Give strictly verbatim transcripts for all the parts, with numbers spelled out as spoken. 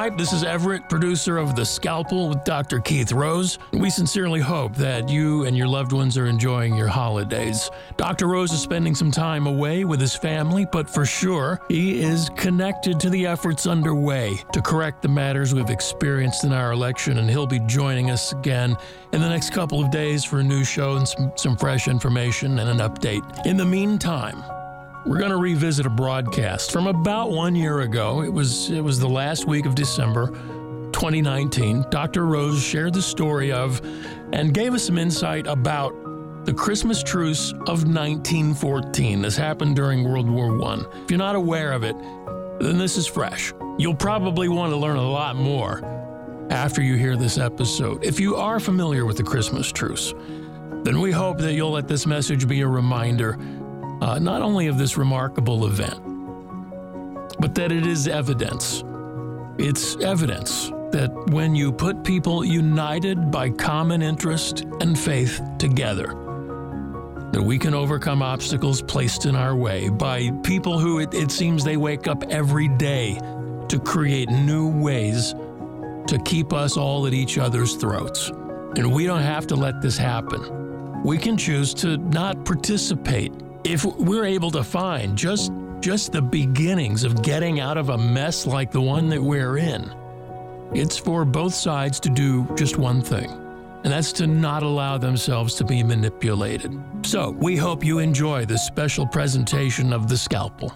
Hi, this is Everett, producer of The Scalpel with Doctor Keith Rose. We sincerely hope that you and your loved ones are enjoying your holidays. Doctor Rose is spending some time away with his family, but for sure, he is connected to the efforts underway to correct the matters we've experienced in our election, and he'll be joining us again in the next couple of days for a new show and some, some fresh information and an update. In the meantime, we're going to revisit a broadcast from about one year ago. It was it was the last week of December twenty nineteen. Doctor Rose shared the story of and gave us some insight about the Christmas truce of nineteen fourteen. This happened during World War One. If you're not aware of it, then this is fresh. You'll probably want to learn a lot more after you hear this episode. If you are familiar with the Christmas truce, then we hope that you'll let this message be a reminder Uh, not only of this remarkable event, but that it is evidence. It's evidence that when you put people united by common interest and faith together, that we can overcome obstacles placed in our way by people who it, it seems they wake up every day to create new ways to keep us all at each other's throats. And we don't have to let this happen. We can choose to not participate. If we're able to find just just the beginnings of getting out of a mess like the one that we're in, it's for both sides to do just one thing, and that's to not allow themselves to be manipulated. So we hope you enjoy this special presentation of The Scalpel.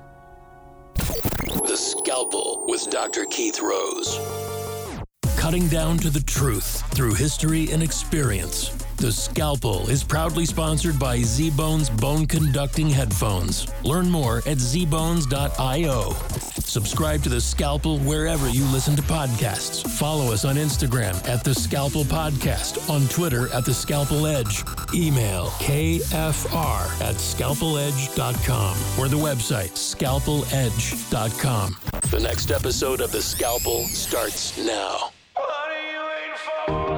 The Scalpel with Doctor Keith Rose. Cutting down to the truth through history and experience. The Scalpel is proudly sponsored by Z-Bones Bone Conducting Headphones. Learn more at z bones dot io. Subscribe to The Scalpel wherever you listen to podcasts. Follow us on Instagram at The Scalpel Podcast, on Twitter at The Scalpel Edge. Email k f r at scalpel edge dot com or the website scalpel edge dot com. The next episode of The Scalpel starts now. What are you waiting for?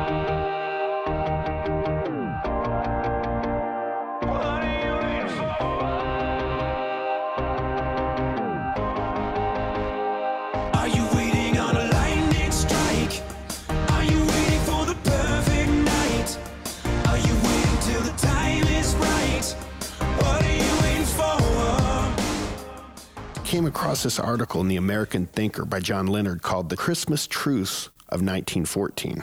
Came across this article in the American Thinker by John Leonard called The Christmas Truce of nineteen fourteen.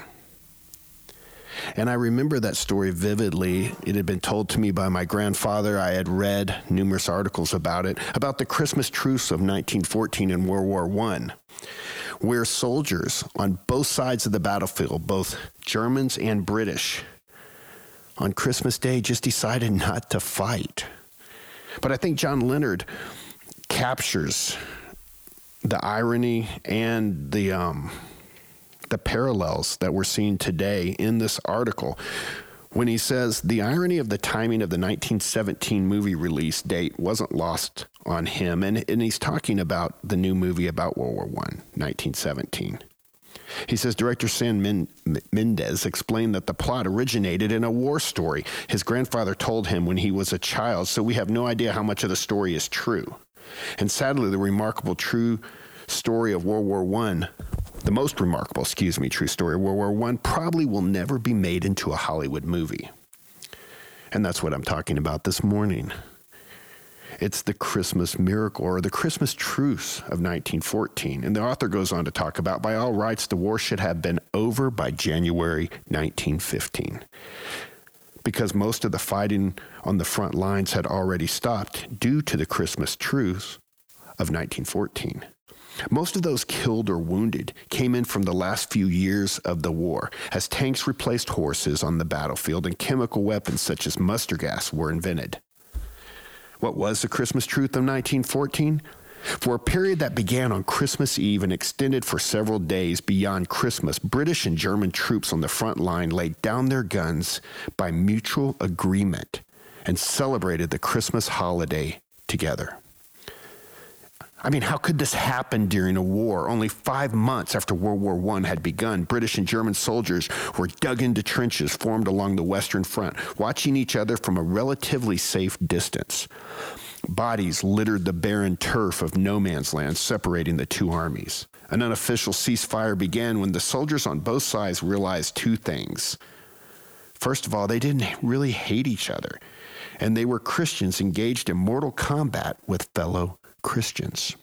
And I remember that story vividly. It had been told to me by my grandfather. I had read numerous articles about it, about the Christmas Truce of nineteen fourteen in World War One, where soldiers on both sides of the battlefield, both Germans and British, on Christmas Day just decided not to fight. But I think John Leonard captures the irony and the um, the parallels that we're seeing today in this article when he says the irony of the timing of the nineteen seventeen movie release date wasn't lost on him. And, and he's talking about the new movie about World War One, nineteen seventeen. He says director Sam Mendes explained that the plot originated in a war story his grandfather told him when he was a child, so we have no idea how much of the story is true. And sadly, the remarkable true story of World War One, the most remarkable, excuse me, true story of World War One probably will never be made into a Hollywood movie. And that's what I'm talking about this morning. It's the Christmas miracle, or the Christmas truce of nineteen fourteen. And the author goes on to talk about, by all rights, the war should have been over by January nineteen fifteen. Because most of the fighting on the front lines had already stopped due to the Christmas truce of nineteen fourteen. Most of those killed or wounded came in from the last few years of the war, as tanks replaced horses on the battlefield and chemical weapons such as mustard gas were invented. What was the Christmas truce of nineteen fourteen? For a period that began on Christmas Eve and extended for several days beyond Christmas, British and German troops on the front line laid down their guns by mutual agreement and celebrated the Christmas holiday together. I mean, how could this happen during a war? Only five months after World War One had begun, British and German soldiers were dug into trenches formed along the Western Front, watching each other from a relatively safe distance. Bodies littered the barren turf of no man's land, separating the two armies. An unofficial ceasefire began when the soldiers on both sides realized two things. First of all, they didn't really hate each other, and they were Christians engaged in mortal combat with fellow Christians.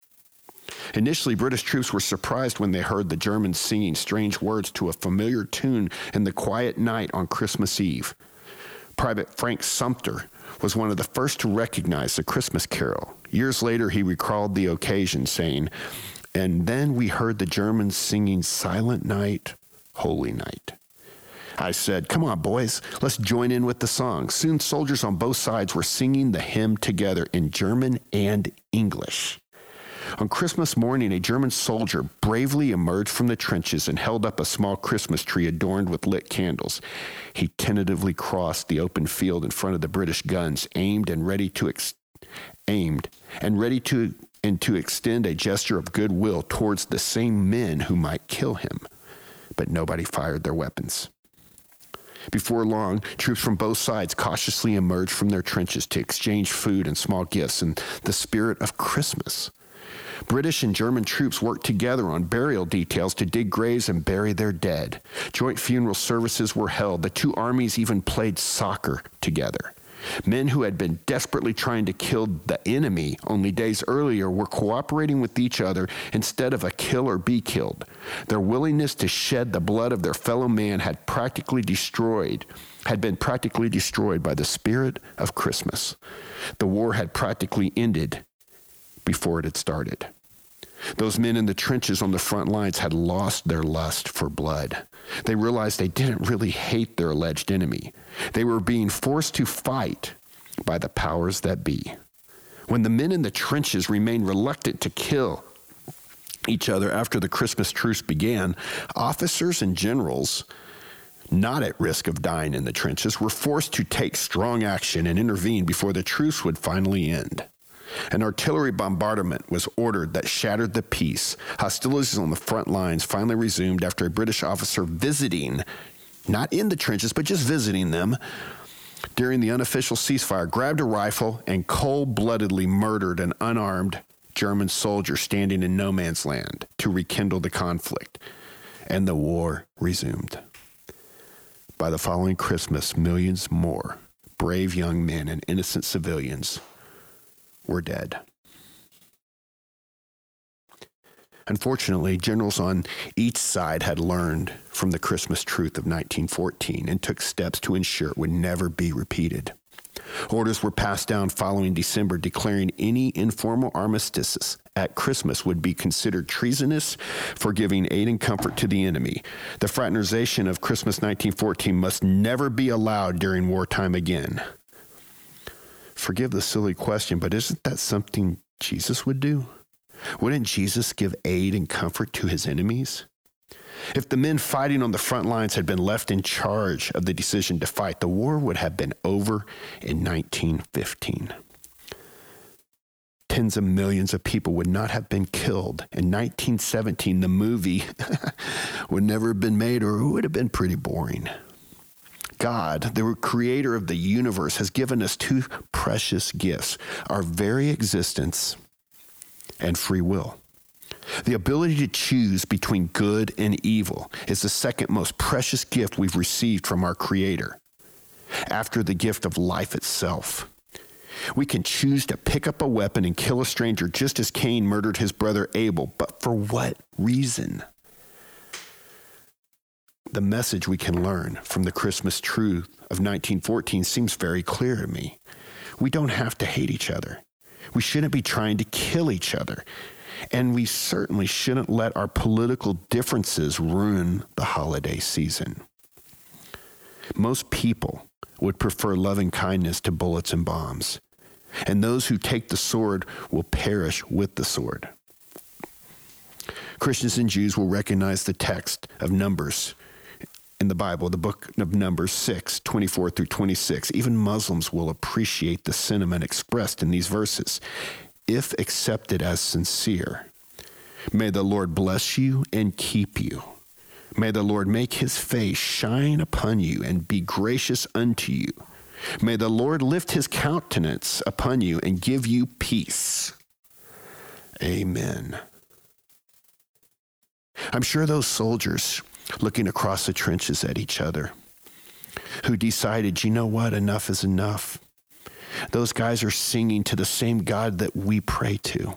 Initially, British troops were surprised when they heard the Germans singing strange words to a familiar tune in the quiet night on Christmas Eve. Private Frank Sumter was one of the first to recognize the Christmas carol. Years later, he recalled the occasion, saying, "And then we heard the Germans singing Silent Night, Holy Night." I said, "Come on, boys, let's join in with the song." Soon, soldiers on both sides were singing the hymn together in German and English. On Christmas morning, a German soldier bravely emerged from the trenches and held up a small Christmas tree adorned with lit candles. He tentatively crossed the open field in front of the British guns, aimed and ready to ex- aimed and ready to and to extend a gesture of goodwill towards the same men who might kill him. But nobody fired their weapons. Before long, troops from both sides cautiously emerged from their trenches to exchange food and small gifts in the spirit of Christmas. British and German troops worked together on burial details to dig graves and bury their dead. Joint funeral services were held. The two armies even played soccer together. Men who had been desperately trying to kill the enemy only days earlier were cooperating with each other instead of a kill or be killed. Their willingness to shed the blood of their fellow man had practically destroyed, had been practically destroyed by the spirit of Christmas. The war had practically ended before it had started. Those men in the trenches on the front lines had lost their lust for blood. They realized they didn't really hate their alleged enemy. They were being forced to fight by the powers that be. When the men in the trenches remained reluctant to kill each other after the Christmas truce began, officers and generals not at risk of dying in the trenches were forced to take strong action and intervene before the truce would finally end. An artillery bombardment was ordered that shattered the peace. Hostilities on the front lines finally resumed after a British officer visiting, not in the trenches, but just visiting them, during the unofficial ceasefire, grabbed a rifle and cold-bloodedly murdered an unarmed German soldier standing in no man's land to rekindle the conflict. And the war resumed. By the following Christmas, millions more brave young men and innocent civilians were dead. Unfortunately, generals on each side had learned from the Christmas truth of nineteen fourteen and took steps to ensure it would never be repeated. Orders were passed down following December declaring any informal armistices at Christmas would be considered treasonous for giving aid and comfort to the enemy. The fraternization of Christmas nineteen fourteen must never be allowed during wartime again. Forgive the silly question, but isn't that something Jesus would do? Wouldn't Jesus give aid and comfort to his enemies? If the men fighting on the front lines had been left in charge of the decision to fight, the war would have been over in nineteen fifteen. Tens of millions of people would not have been killed. In nineteen seventeen, the movie would never have been made, or it would have been pretty boring. God, the creator of the universe, has given us two precious gifts, our very existence and free will. The ability to choose between good and evil is the second most precious gift we've received from our Creator, after the gift of life itself. We can choose to pick up a weapon and kill a stranger just as Cain murdered his brother Abel, but for what reason? The message we can learn from the Christmas truth of nineteen fourteen seems very clear to me. We don't have to hate each other. We shouldn't be trying to kill each other. And we certainly shouldn't let our political differences ruin the holiday season. Most people would prefer loving kindness to bullets and bombs. And those who take the sword will perish with the sword. Christians and Jews will recognize the text of Numbers in the Bible, the book of Numbers six, twenty-four through twenty-six. Even Muslims will appreciate the sentiment expressed in these verses, if accepted as sincere. May the Lord bless you and keep you. May the Lord make his face shine upon you and be gracious unto you. May the Lord lift his countenance upon you and give you peace. Amen. I'm sure those soldiers looking across the trenches at each other who decided, you know what, enough is enough. Those guys are singing to the same God that we pray to.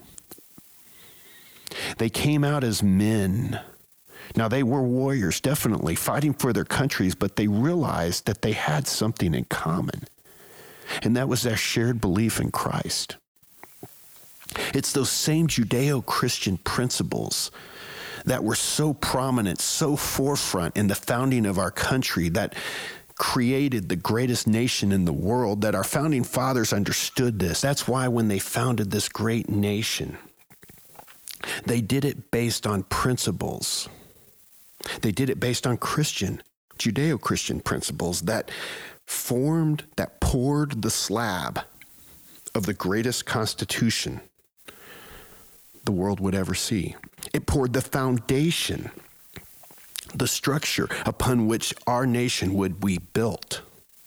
They came out as men. Now, they were warriors, definitely, fighting for their countries, but they realized that they had something in common, and that was their shared belief in Christ. It's those same Judeo-Christian principles that were so prominent, so forefront in the founding of our country, that created the greatest nation in the world, that our founding fathers understood this. That's why when they founded this great nation, they did it based on principles. They did it based on Christian, Judeo-Christian principles that formed, that poured the slab of the greatest constitution the world would ever see. It poured the foundation, the structure upon which our nation would be built.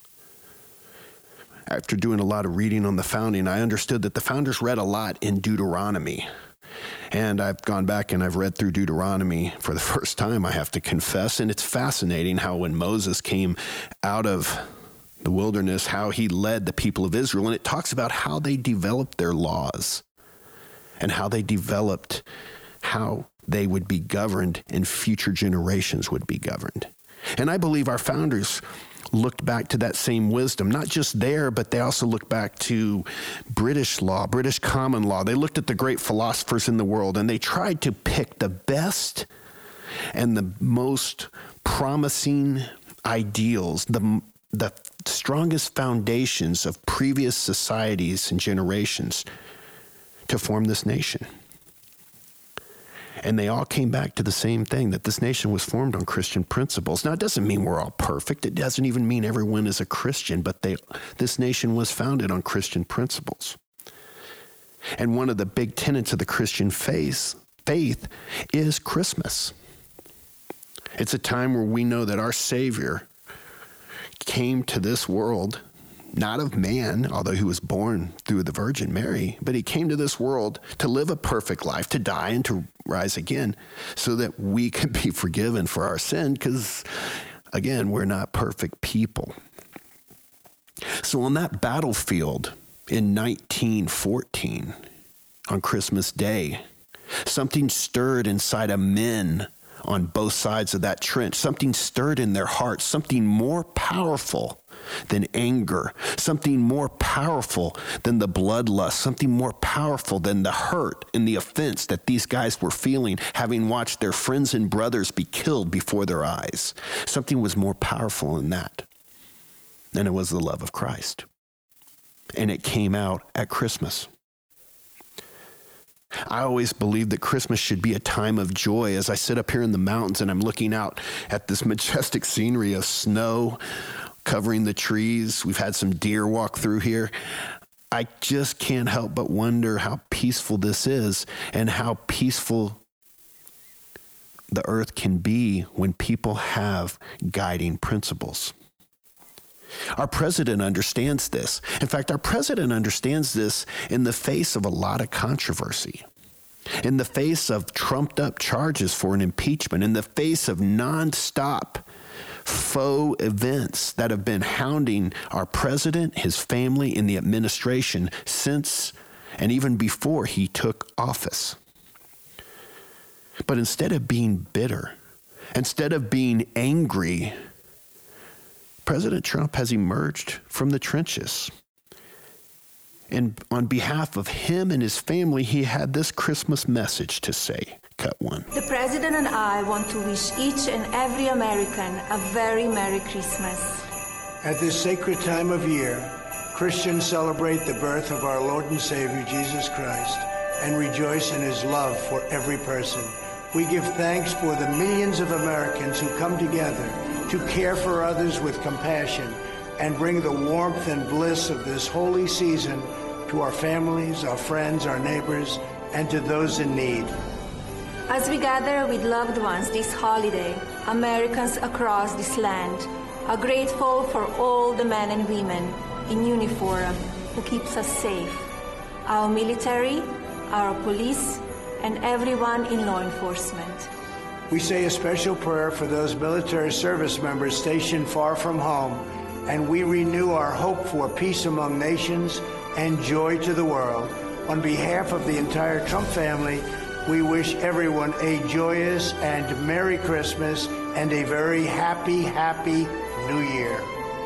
After doing a lot of reading on the founding, I understood that the founders read a lot in Deuteronomy. And I've gone back and I've read through Deuteronomy for the first time, I have to confess. And it's fascinating how when Moses came out of the wilderness, how he led the people of Israel. And it talks about how they developed their laws and how they developed how they would be governed and future generations would be governed. And I believe our founders looked back to that same wisdom, not just there, but they also looked back to British law, British common law. They looked at the great philosophers in the world, and they tried to pick the best and the most promising ideals, the, the strongest foundations of previous societies and generations to form this nation. And they all came back to the same thing, that this nation was formed on Christian principles. Now, it doesn't mean we're all perfect. It doesn't even mean everyone is a Christian, but they, this nation was founded on Christian principles. And one of the big tenets of the Christian faith, faith is Christmas. It's a time where we know that our Savior came to this world, not of man, although he was born through the Virgin Mary, but he came to this world to live a perfect life, to die and to rise again, so that we can be forgiven for our sin, because, again, we're not perfect people. So on that battlefield in nineteen fourteen, on Christmas Day, something stirred inside of men on both sides of that trench. Something stirred in their hearts, something more powerful than anger, something more powerful than the bloodlust, something more powerful than the hurt and the offense that these guys were feeling, having watched their friends and brothers be killed before their eyes. Something was more powerful than that, and it was the love of Christ. And it came out at Christmas. I always believed that Christmas should be a time of joy. As I sit up here in the mountains and I'm looking out at this majestic scenery of snow covering the trees. We've had some deer walk through here. I just can't help but wonder how peaceful this is and how peaceful the earth can be when people have guiding principles. Our president understands this. In fact, our president understands this in the face of a lot of controversy, in the face of trumped up charges for an impeachment, in the face of nonstop faux events that have been hounding our president, his family, and the administration since and even before he took office. But instead of being bitter, instead of being angry, President Trump has emerged from the trenches. And on behalf of him and his family, he had this Christmas message to say. Cut one. The President and I want to wish each and every American a very Merry Christmas. At this sacred time of year, Christians celebrate the birth of our Lord and Savior, Jesus Christ, and rejoice in his love for every person. We give thanks for the millions of Americans who come together to care for others with compassion and bring the warmth and bliss of this holy season to our families, our friends, our neighbors, and to those in need. As we gather with loved ones this holiday, Americans across this land are grateful for all the men and women in uniform who keeps us safe, our military, our police, and everyone in law enforcement. We say a special prayer for those military service members stationed far from home, and we renew our hope for peace among nations and joy to the world. On behalf of the entire Trump family, we wish everyone a joyous and Merry Christmas and a very happy, happy New Year.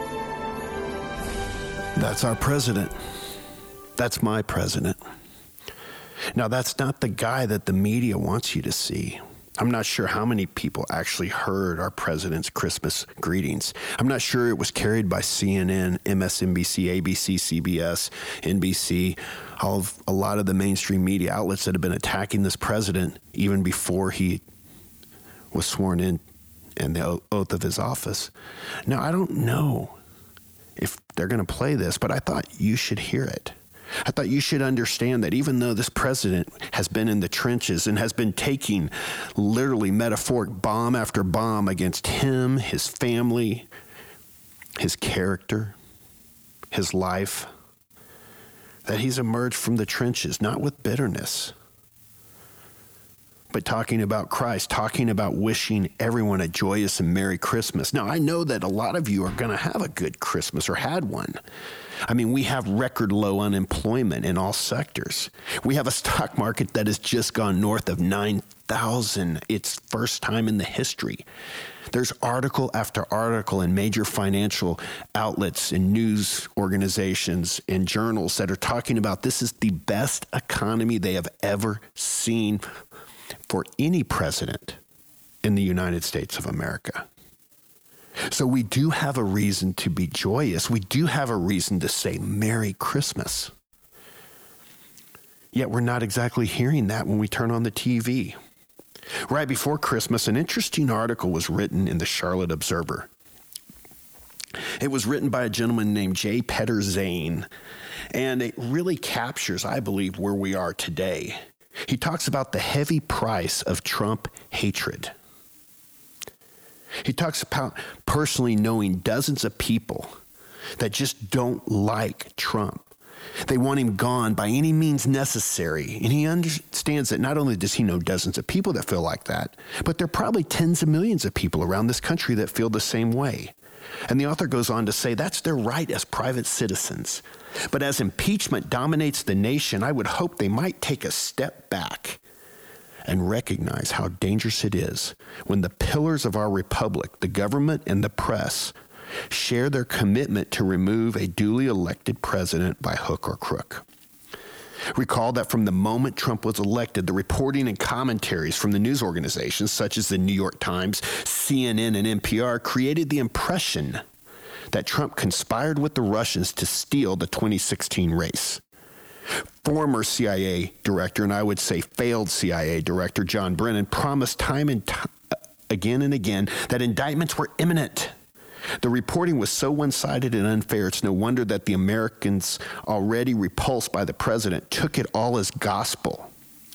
That's our president. That's my president. Now, that's not the guy that the media wants you to see. I'm not sure how many people actually heard our president's Christmas greetings. I'm not sure it was carried by C N N, M S N B C, A B C, C B S, N B C, all of, a lot of the mainstream media outlets that have been attacking this president even before he was sworn in and the oath of his office. Now, I don't know if they're going to play this, but I thought you should hear it. I thought you should understand that even though this president has been in the trenches and has been taking literally metaphoric bomb after bomb against him, his family, his character, his life, that he's emerged from the trenches, not with bitterness, but talking about Christ, talking about wishing everyone a joyous and Merry Christmas. Now, I know that a lot of you are going to have a good Christmas or had one. I mean, we have record low unemployment in all sectors. We have a stock market that has just gone north of nine thousand. It's first time in the history. There's article after article in major financial outlets and news organizations and journals that are talking about this is the best economy they have ever seen for any president in the United States of America. So we do have a reason to be joyous. We do have a reason to say Merry Christmas. Yet we're not exactly hearing that when we turn on the T V. Right before Christmas, an interesting article was written in the Charlotte Observer. It was written by a gentleman named J. Petter Zane, and it really captures, I believe, where we are today. He talks about the heavy price of Trump hatred. He talks about personally knowing dozens of people that just don't like Trump. They want him gone by any means necessary. And he understands that not only does he know dozens of people that feel like that, but there are probably tens of millions of people around this country that feel the same way. And the author goes on to say that's their right as private citizens. But as impeachment dominates the nation, I would hope they might take a step back and recognize how dangerous it is when the pillars of our republic, the government and the press, share their commitment to remove a duly elected president by hook or crook. Recall that from the moment Trump was elected, the reporting and commentaries from the news organizations such as the New York Times, C N N, and N P R created the impression that Trump conspired with the Russians to steal the twenty sixteen race. Former C I A director, and I would say failed C I A director, John Brennan, promised time and time again and again that indictments were imminent. The reporting was so one-sided and unfair, it's no wonder that the Americans, already repulsed by the president, took it all as gospel.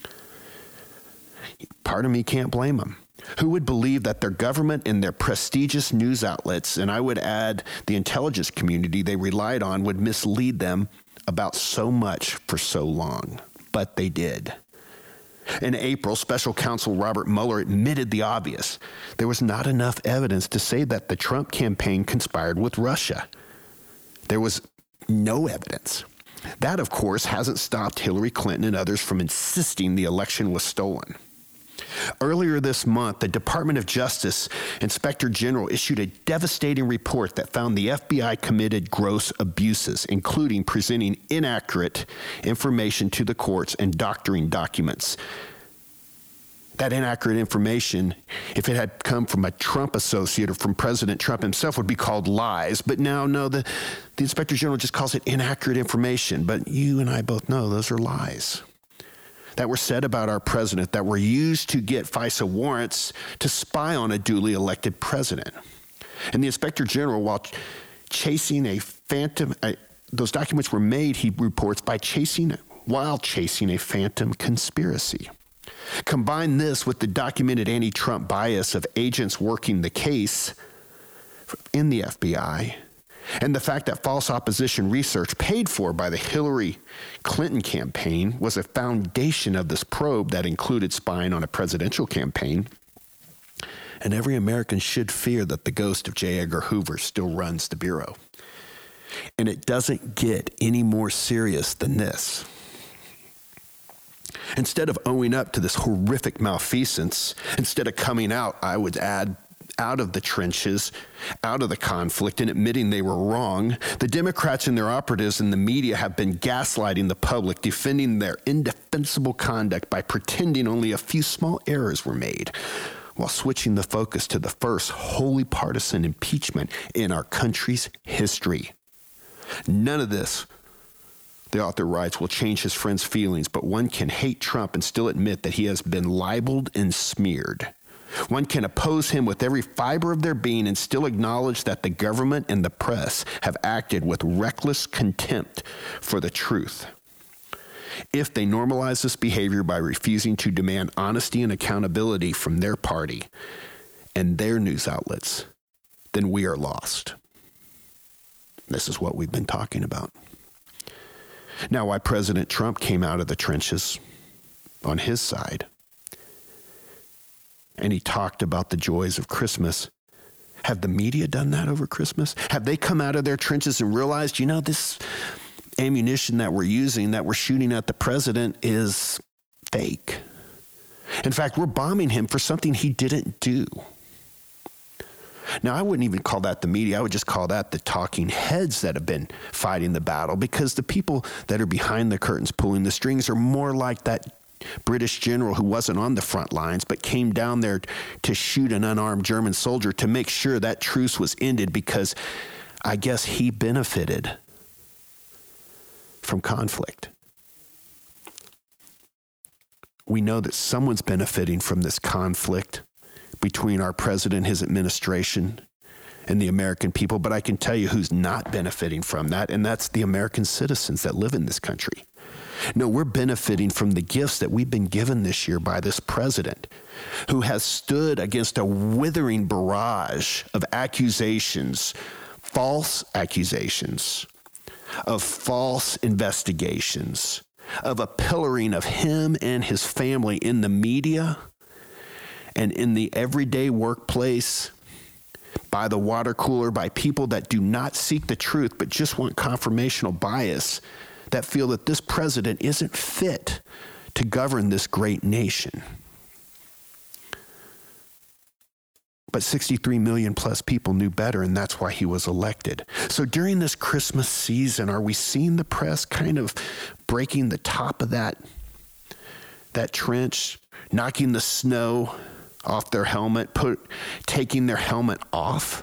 Part of me can't blame them. Who would believe that their government and their prestigious news outlets, and I would add the intelligence community they relied on, would mislead them about so much for so long? But they did. In April, special counsel Robert Mueller admitted the obvious. There was not enough evidence to say that the Trump campaign conspired with Russia. There was no evidence. That, of course, hasn't stopped Hillary Clinton and others from insisting the election was stolen. Earlier this month, the Department of Justice Inspector General issued a devastating report that found the F B I committed gross abuses, including presenting inaccurate information to the courts and doctoring documents. That inaccurate information, if it had come from a Trump associate or from President Trump himself, would be called lies. But now, no, the, the Inspector General just calls it inaccurate information. But you and I both know those are lies that were said about our president that were used to get FISA warrants to spy on a duly elected president. And the Inspector General, while chasing a phantom, uh, those documents were made, he reports, by chasing, while chasing a phantom conspiracy. Combine this with the documented anti-Trump bias of agents working the case in the F B I, And the fact that false opposition research paid for by the Hillary Clinton campaign was a foundation of this probe that included spying on a presidential campaign. And every American should fear that the ghost of J. Edgar Hoover still runs the Bureau. And it doesn't get any more serious than this. Instead of owning up to this horrific malfeasance, instead of coming out, I would add, out of the trenches, out of the conflict, and admitting they were wrong, the Democrats and their operatives in the media have been gaslighting the public, defending their indefensible conduct by pretending only a few small errors were made, while switching the focus to the first wholly partisan impeachment in our country's history. None of this, the author writes, will change his friend's feelings, but one can hate Trump and still admit that he has been libeled and smeared. One can oppose him with every fiber of their being and still acknowledge that the government and the press have acted with reckless contempt for the truth. If they normalize this behavior by refusing to demand honesty and accountability from their party and their news outlets, then we are lost. This is what we've been talking about. Now, why President Trump came out of the trenches on his side, and he talked about the joys of Christmas. Have the media done that over Christmas? Have they come out of their trenches and realized, you know, this ammunition that we're using, that we're shooting at the president is fake? In fact, we're bombing him for something he didn't do. Now, I wouldn't even call that the media. I would just call that the talking heads that have been fighting the battle, because the people that are behind the curtains pulling the strings are more like that British general who wasn't on the front lines but came down there to shoot an unarmed German soldier to make sure that truce was ended, because I guess he benefited from conflict. We know that someone's benefiting from this conflict between our president, his administration, and the American people, but I can tell you who's not benefiting from that, and that's the American citizens that live in this country. No, we're benefiting from the gifts that we've been given this year by this president, who has stood against a withering barrage of accusations, false accusations, of false investigations, of a pillaring of him and his family in the media and in the everyday workplace, by the water cooler, by people that do not seek the truth but just want confirmational bias, that feel that this president isn't fit to govern this great nation. But sixty-three million plus people knew better, and that's why he was elected. So during this Christmas season, are we seeing the press kind of breaking the top of that, that trench, knocking the snow off their helmet, put, taking their helmet off?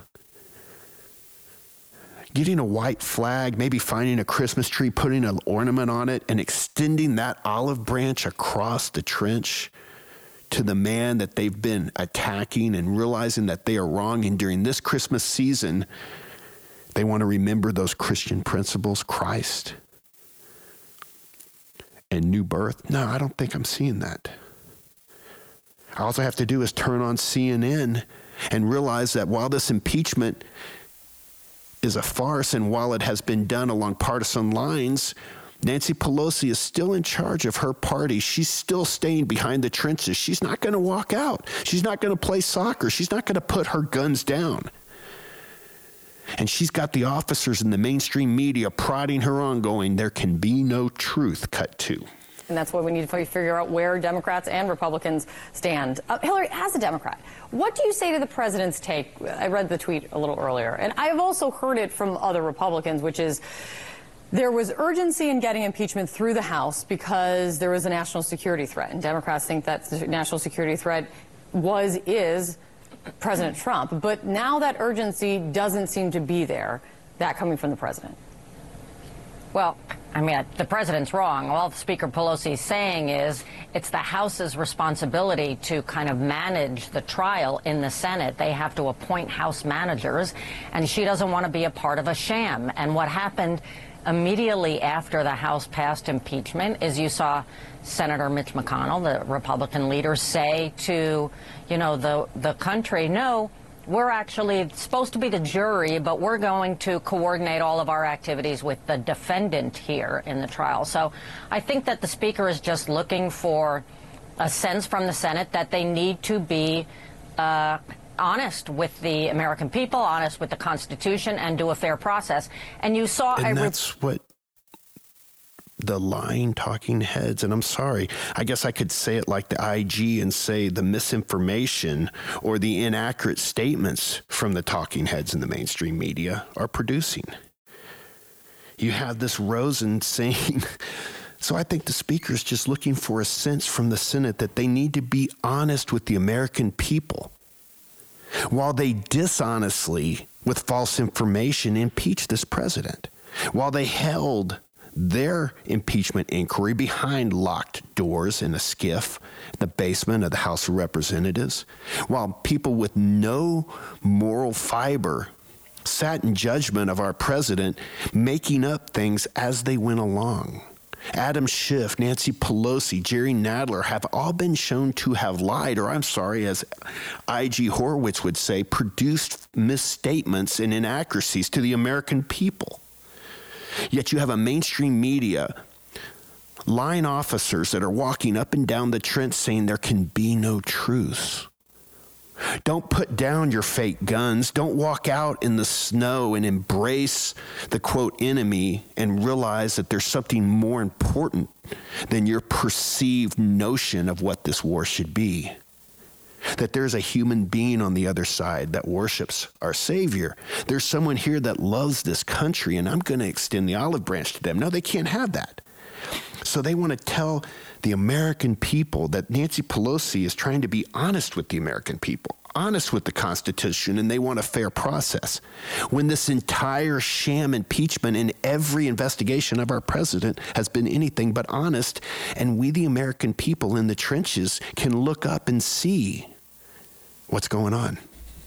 Getting a white flag, maybe finding a Christmas tree, putting an ornament on it, and extending that olive branch across the trench to the man that they've been attacking, and realizing that they are wrong. And during this Christmas season, they want to remember those Christian principles, Christ and new birth. No, I don't think I'm seeing that. All I have to do is turn on C N N and realize that while this impeachment is a farce, and while it has been done along partisan lines, Nancy Pelosi is still in charge of her party. She's still staying behind the trenches. She's not going to walk out. She's not going to play soccer. She's not going to put her guns down. And she's got the officers in the mainstream media prodding her on, going, there can be no truth, cut to. And that's why we need to figure out where Democrats and Republicans stand. Uh, Hillary, as a Democrat, what do you say to the president's take? I read the tweet a little earlier, and I've also heard it from other Republicans, which is there was urgency in getting impeachment through the House because there was a national security threat. And Democrats think that the national security threat was, is President Trump. But now that urgency doesn't seem to be there, that coming from the president. Well, I mean, the president's wrong. All Speaker Pelosi is saying is it's the House's responsibility to kind of manage the trial in the Senate. They have to appoint House managers, and she doesn't want to be a part of a sham. And what happened immediately after the House passed impeachment is you saw Senator Mitch McConnell, the Republican leader, say to, you know, the, the country, no, we're actually supposed to be the jury, but we're going to coordinate all of our activities with the defendant here in the trial. So I think that the Speaker is just looking for a sense from the Senate that they need to be uh, honest with the American people, honest with the Constitution, and do a fair process. And you saw... And a that's what the lying talking heads, and I'm sorry, I guess I could say it like the I G and say the misinformation or the inaccurate statements from the talking heads in the mainstream media are producing. You have this Rosen saying... So I think the Speaker is just looking for a sense from the Senate that they need to be honest with the American people, while they dishonestly, with false information, impeach this president, while they held their impeachment inquiry behind locked doors in a skiff in the basement of the House of Representatives, while people with no moral fiber sat in judgment of our president, making up things as they went along. Adam Schiff, Nancy Pelosi, Jerry Nadler have all been shown to have lied, or I'm sorry, as I G Horowitz would say, produced misstatements and inaccuracies to the American people. Yet you have a mainstream media, line officers that are walking up and down the trench saying there can be no truth. Don't put down your fake guns. Don't walk out in the snow and embrace the, quote, enemy and realize that there's something more important than your perceived notion of what this war should be. That there's a human being on the other side that worships our Savior. There's someone here that loves this country, and I'm going to extend the olive branch to them. No, they can't have that. So they want to tell the American people that Nancy Pelosi is trying to be honest with the American people, honest with the Constitution, and they want a fair process. When this entire sham impeachment and every investigation of our president has been anything but honest, and we, the American people in the trenches, can look up and see what's going on.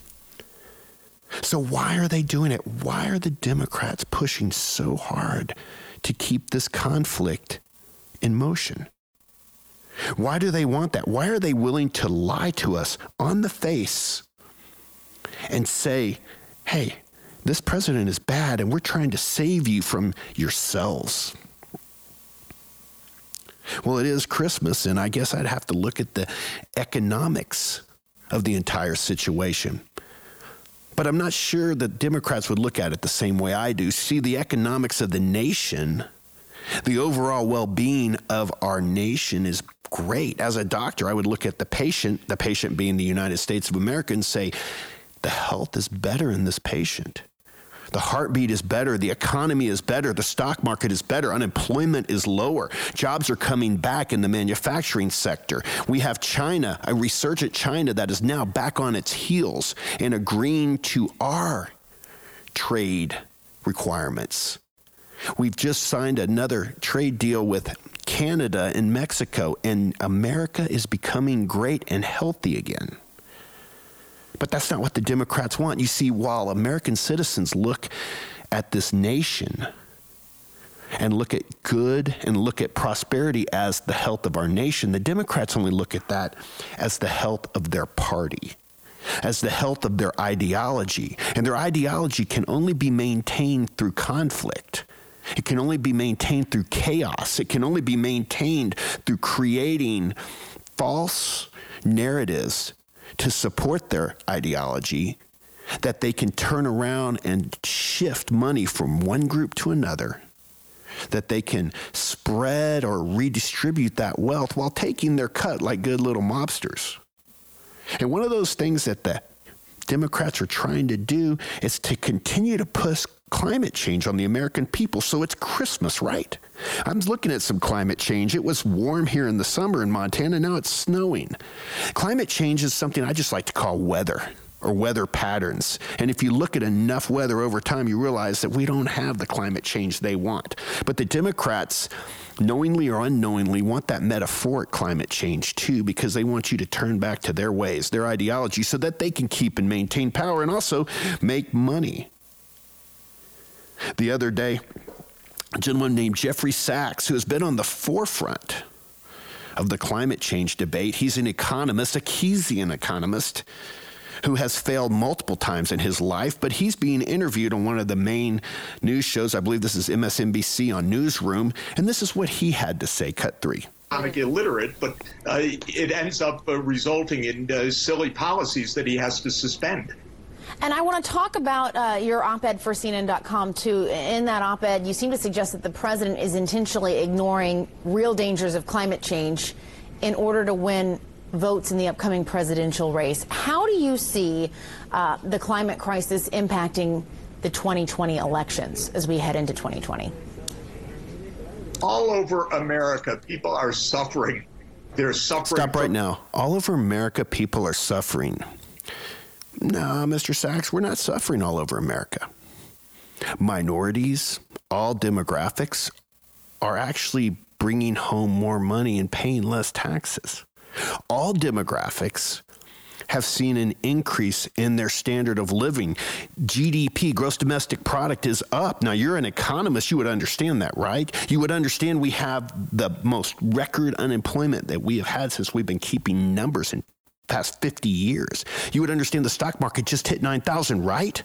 So why are they doing it? Why are the Democrats pushing so hard to keep this conflict in motion? Why do they want that? Why are they willing to lie to us on the face and say, hey, this president is bad and we're trying to save you from yourselves? Well, it is Christmas, and I guess I'd have to look at the economics of the entire situation. But I'm not sure that Democrats would look at it the same way I do. See, the economics of the nation, the overall well-being of our nation is great. As a doctor, I would look at the patient, the patient being the United States of America, and say, the health is better in this patient. The heartbeat is better. The economy is better. The stock market is better. Unemployment is lower. Jobs are coming back in the manufacturing sector. We have China, a resurgent China that is now back on its heels and agreeing to our trade requirements. We've just signed another trade deal with Canada and Mexico, and America is becoming great and healthy again. But that's not what the Democrats want. You see, while American citizens look at this nation and look at good and look at prosperity as the health of our nation, the Democrats only look at that as the health of their party, as the health of their ideology. And their ideology can only be maintained through conflict. It can only be maintained through chaos. It can only be maintained through creating false narratives to support their ideology, that they can turn around and shift money from one group to another, that they can spread or redistribute that wealth while taking their cut like good little mobsters. And one of those things that the Democrats are trying to do is to continue to push climate change on the American people. So it's Christmas, right? I'm looking at some climate change. It was warm here in the summer in Montana. Now it's snowing. Climate change is something I just like to call weather or weather patterns. And if you look at enough weather over time, you realize that we don't have the climate change they want. But the Democrats, knowingly or unknowingly, want that metaphoric climate change too, because they want you to turn back to their ways, their ideology, so that they can keep and maintain power and also make money. The other day, a gentleman named Jeffrey Sachs, who has been on the forefront of the climate change debate, he's an economist, a Keynesian economist, who has failed multiple times in his life, but he's being interviewed on one of the main news shows. I believe this is M S N B C on Newsroom, and this is what he had to say. Cut three. Economic illiterate, but uh, it ends up uh, resulting in uh, silly policies that he has to suspend. And I want to talk about uh, your op-ed for C N N dot com, too. In that op-ed, you seem to suggest that the president is intentionally ignoring real dangers of climate change in order to win votes in the upcoming presidential race. How do you see uh, the climate crisis impacting the twenty twenty elections as we head into twenty twenty? All over America, people are suffering. They're suffering. Stop right now. All over America, people are suffering. No, Mister Sachs, we're not suffering all over America. Minorities, all demographics, are actually bringing home more money and paying less taxes. All demographics have seen an increase in their standard of living. G D P, gross domestic product, is up. Now, you're an economist. You would understand that, right? You would understand we have the most record unemployment that we have had since we've been keeping numbers in past fifty years. You would understand the stock market just hit nine thousand, right?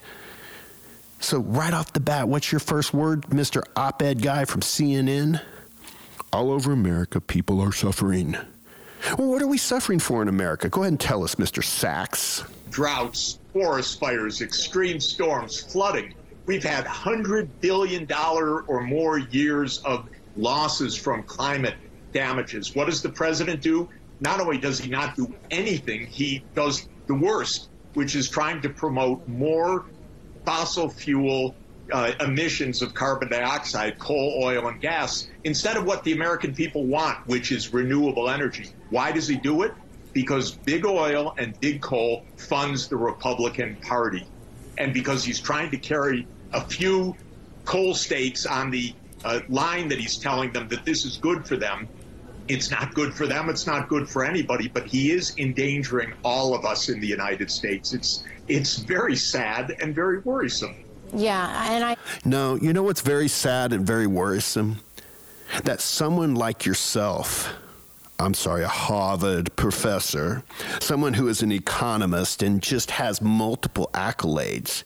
So right off the bat, what's your first word, Mister Op-Ed guy from C N N? All over America, people are suffering. Well, what are we suffering for in America? Go ahead and tell us, Mister Sachs. Droughts, forest fires, extreme storms, flooding. We've had one hundred billion dollars or more years of losses from climate damages. What does the president do? Not only does he not do anything, he does the worst, which is trying to promote more fossil fuel uh, emissions of carbon dioxide, coal, oil, and gas, instead of what the American people want, which is renewable energy. Why does he do it? Because big oil and big coal funds the Republican Party. And because he's trying to carry a few coal states on the uh, line that he's telling them that this is good for them. It's not good for them. It's not good for anybody, but he is endangering all of us in the United States. It's it's very sad and very worrisome. Yeah, and I... No, you know what's very sad and very worrisome? That someone like yourself, I'm sorry, a Harvard professor, someone who is an economist and just has multiple accolades,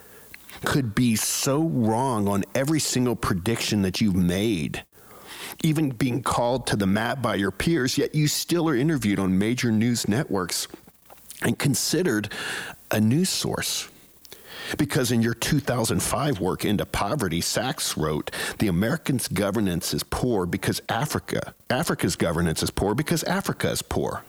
could be so wrong on every single prediction that you've made, even being called to the mat by your peers, yet you still are interviewed on major news networks and considered a news source. Because in your two thousand five work into poverty, Sachs wrote, the Americans' governance is poor because Africa, Africa's governance is poor because Africa is poor.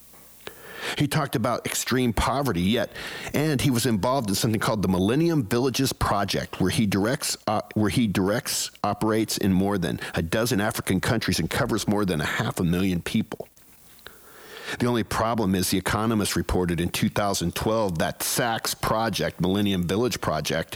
He talked about extreme poverty, yet, and he was involved in something called the Millennium Villages Project, where he directs, uh, where he directs, operates in more than a dozen African countries and covers more than a half a million people. The only problem is The Economist reported in two thousand twelve that Sachs project, Millennium Village Project,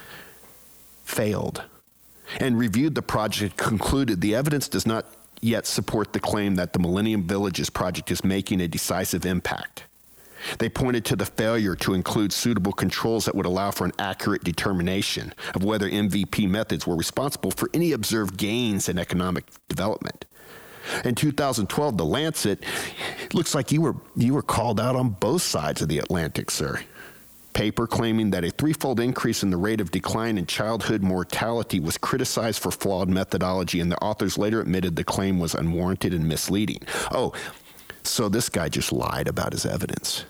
failed, and reviewed the project, concluded the evidence does not yet support the claim that the Millennium Villages Project is making a decisive impact. They pointed to the failure to include suitable controls that would allow for an accurate determination of whether M V P methods were responsible for any observed gains in economic development. In two thousand twelve, The Lancet, looks like you were you were called out on both sides of the Atlantic, sir. Paper claiming that a threefold increase in the rate of decline in childhood mortality was criticized for flawed methodology, and the authors later admitted the claim was unwarranted and misleading. Oh, so this guy just lied about his evidence.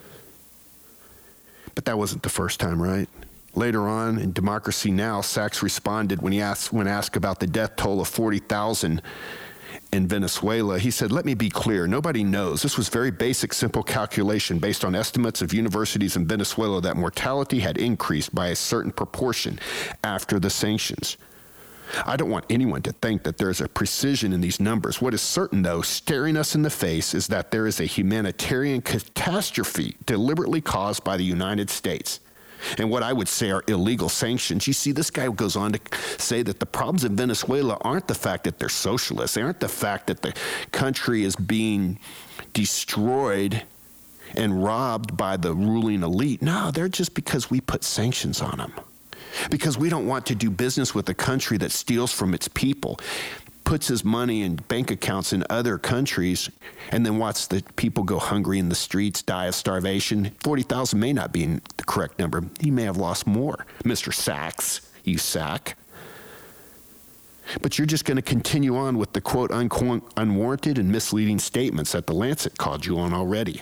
But that wasn't the first time, right? Later on, in Democracy Now!, Sachs responded when he asked when asked about the death toll of forty thousand in Venezuela. He said, let me be clear, nobody knows. This was very basic, simple calculation based on estimates of universities in Venezuela that mortality had increased by a certain proportion after the sanctions. I don't want anyone to think that there's a precision in these numbers. What is certain, though, staring us in the face, is that there is a humanitarian catastrophe deliberately caused by the United States. And what I would say are illegal sanctions. You see, this guy goes on to say that the problems in Venezuela aren't the fact that they're socialists. They aren't the fact that the country is being destroyed and robbed by the ruling elite. No, they're just because we put sanctions on them. Because we don't want to do business with a country that steals from its people. puts his money in bank accounts in other countries and then watch the people go hungry in the streets, die of starvation. forty thousand may not be the correct number. He may have lost more, Mister Sachs, you sack. But you're just going to continue on with the, quote, unquote, unwarranted and misleading statements that the Lancet called you on already.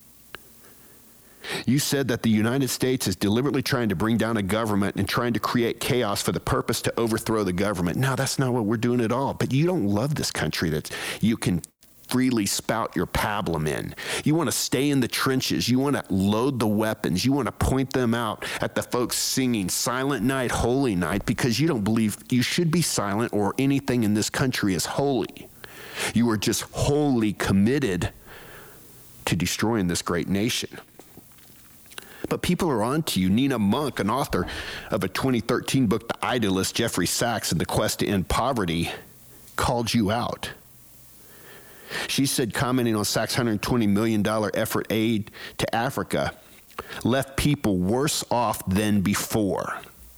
You said that the United States is deliberately trying to bring down a government and trying to create chaos for the purpose to overthrow the government. No, that's not what we're doing at all. But you don't love this country that you can freely spout your pablum in. You want to stay in the trenches. You want to load the weapons. You want to point them out at the folks singing Silent Night, Holy Night, because you don't believe you should be silent or anything in this country is holy. You are just wholly committed to destroying this great nation. But people are on to you. Nina Monk, an author of a twenty thirteen book, The Idealist, Jeffrey Sachs and the Quest to End Poverty, called you out. She said, commenting on Sachs' one hundred twenty million dollars effort aid to Africa, left people worse off than before.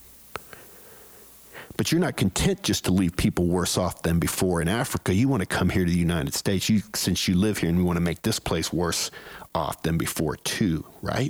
But you're not content just to leave people worse off than before in Africa. You want to come here to the United States, you, since you live here, and we want to make this place worse off than before too, right?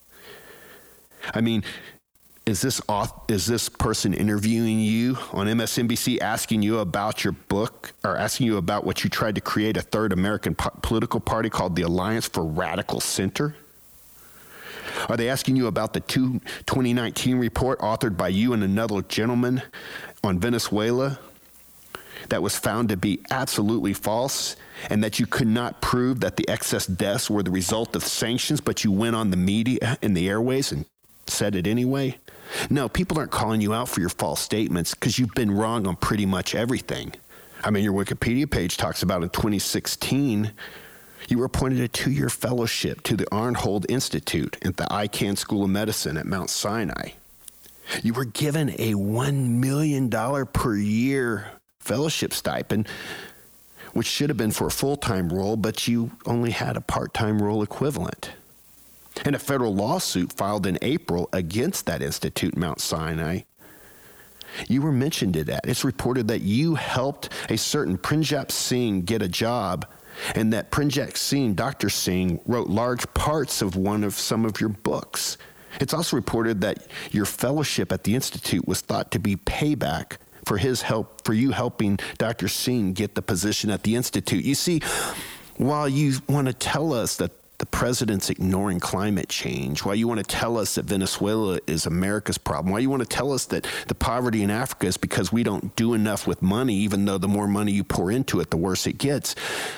I mean, is this is this person interviewing you on M S N B C asking you about your book or asking you about what you tried to create a third American po- political party called the Alliance for Radical Center? Are they asking you about the two twenty nineteen report authored by you and another gentleman on Venezuela that was found to be absolutely false and that you could not prove that the excess deaths were the result of sanctions, but you went on the media and the airways and said it anyway? No, people aren't calling you out for your false statements because you've been wrong on pretty much everything. I mean, your Wikipedia page talks about in twenty sixteen, you were appointed a two-year fellowship to the Arnhold Institute at the Icahn School of Medicine at Mount Sinai. You were given a one million dollars per year fellowship stipend, which should have been for a full-time role, but you only had a part-time role equivalent. And a federal lawsuit filed in April against that institute, Mount Sinai, you were mentioned in that. It's reported that you helped a certain Pranjap Singh get a job, and that Pranjap Singh, Doctor Singh, wrote large parts of one of some of your books. It's also reported that your fellowship at the institute was thought to be payback for his help, for you helping Doctor Singh get the position at the institute. You see, while you want to tell us that the president's ignoring climate change, why you want to tell us that Venezuela is America's problem, why you want to tell us that the poverty in Africa is because we don't do enough with money, even though the more money you pour into it, the worse it gets.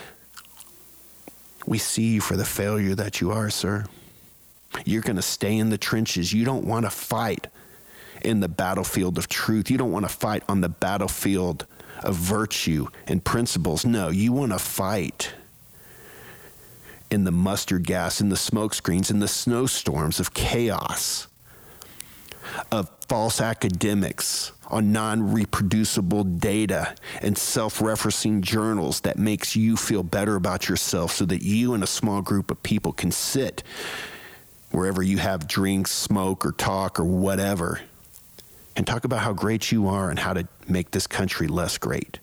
We see you for the failure that you are, sir. You're going to stay in the trenches. You don't want to fight in the battlefield of truth. You don't want to fight on the battlefield of virtue and principles. No, you want to fight in the mustard gas, in the smoke screens, in the snowstorms of chaos, of false academics on non-reproducible data and self-referencing journals that makes you feel better about yourself so that you and a small group of people can sit wherever you have drinks, smoke, or talk, or whatever, and talk about how great you are and how to make this country less great.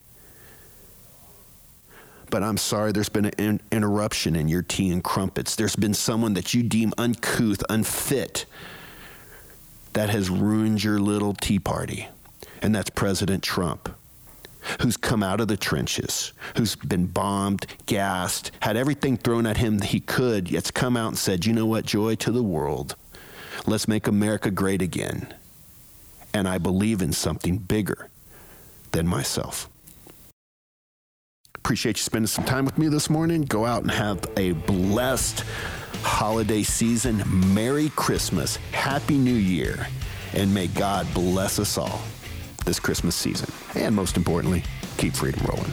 But I'm sorry, there's been an in- interruption in your tea and crumpets. There's been someone that you deem uncouth, unfit, that has ruined your little tea party. And that's President Trump, who's come out of the trenches, who's been bombed, gassed, had everything thrown at him that he could, yet's come out and said, you know what, joy to the world. Let's make America great again. And I believe in something bigger than myself. Appreciate you spending some time with me this morning. Go out and have a blessed holiday season. Merry Christmas. Happy New Year. And may God bless us all this Christmas season. And most importantly, keep freedom rolling.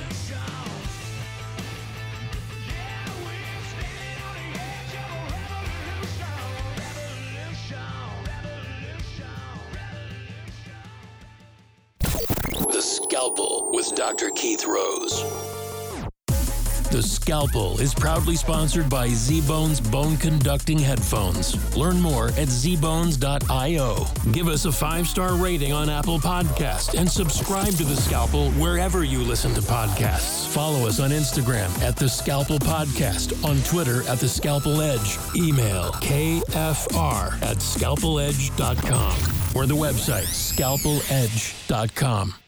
Yeah, we're standing on the edge of a revolution. Scalpel with Doctor Keith Rose. The Scalpel is proudly sponsored by Z-Bones Bone Conducting Headphones. Learn more at z bones dot io. Give us a five-star rating on Apple Podcasts and subscribe to The Scalpel wherever you listen to podcasts. Follow us on Instagram at The Scalpel Podcast, on Twitter at The Scalpel Edge. Email k f r at scalpel edge dot com or the website scalpel edge dot com.